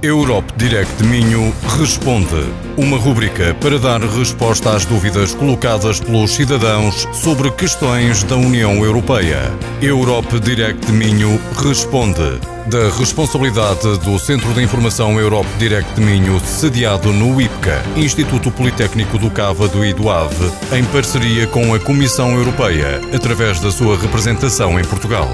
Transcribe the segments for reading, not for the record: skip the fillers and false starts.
Europe Direct Minho Responde, uma rubrica para dar resposta às dúvidas colocadas pelos cidadãos sobre questões da União Europeia. Europe Direct Minho Responde, da responsabilidade do Centro de Informação Europe Direct Minho, sediado no IPCA, Instituto Politécnico do Cávado e do Ave, em parceria com a Comissão Europeia, através da sua representação em Portugal.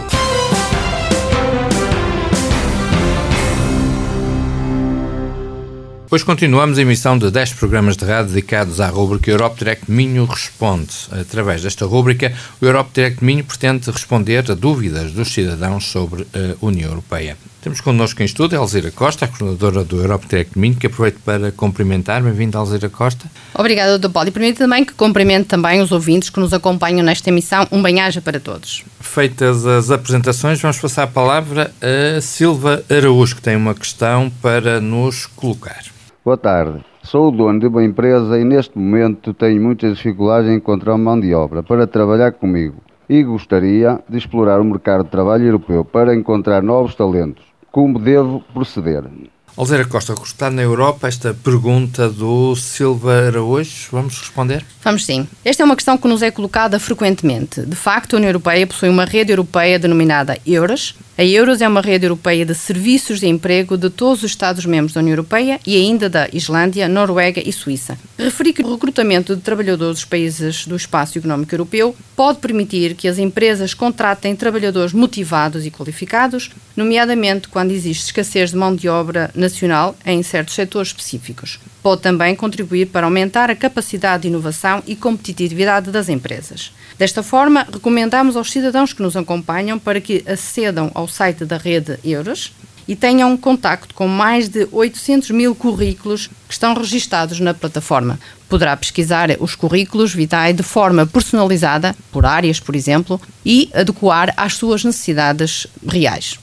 Hoje continuamos a emissão de 10 programas de rádio dedicados à rubrica Europe Direct Minho Responde. Através desta rubrica, o Europe Direct Minho pretende responder a dúvidas dos cidadãos sobre a União Europeia. Temos connosco em estúdio a Alzira Costa, a coordenadora do Europe Direct Minho, que aproveito para cumprimentar. Bem-vinda, Alzira Costa. Obrigada, Dr. Paulo. E permite também que cumprimente também os ouvintes que nos acompanham nesta emissão. Um bem-aja para todos. Feitas as apresentações, vamos passar a palavra a Silva Araújo, que tem uma questão para nos colocar. Boa tarde. Sou o dono de uma empresa e neste momento tenho muitas dificuldades em encontrar mão de obra para trabalhar comigo e gostaria de explorar o mercado de trabalho europeu para encontrar novos talentos. Como devo proceder? Alzira Costa, está na Europa esta pergunta do Silva Araújo. Vamos responder? Vamos sim. Esta é uma questão que nos é colocada frequentemente. De facto, a União Europeia possui uma rede europeia denominada EURES. A EURES é uma rede europeia de serviços de emprego de todos os Estados-membros da União Europeia e ainda da Islândia, Noruega e Suíça. Referi que o recrutamento de trabalhadores dos países do Espaço Económico Europeu pode permitir que as empresas contratem trabalhadores motivados e qualificados, nomeadamente quando existe escassez de mão de obra nacional em certos setores específicos. Pode também contribuir para aumentar a capacidade de inovação e competitividade das empresas. Desta forma, recomendamos aos cidadãos que nos acompanham para que acedam ao site da rede EURES e tenham contacto com mais de 800 mil currículos que estão registados na plataforma. Poderá pesquisar os currículos vitae de forma personalizada, por áreas, por exemplo, e adequar às suas necessidades reais.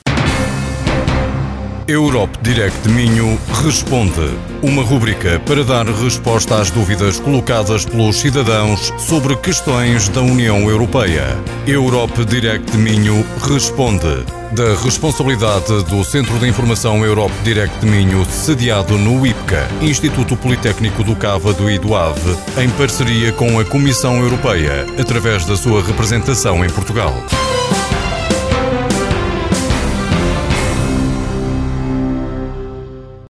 Europe Direct Minho Responde, uma rubrica para dar resposta às dúvidas colocadas pelos cidadãos sobre questões da União Europeia. Europe Direct Minho Responde, da responsabilidade do Centro de Informação Europe Direct Minho, sediado no IPCA, Instituto Politécnico do Cávado e do Ave, em parceria com a Comissão Europeia, através da sua representação em Portugal.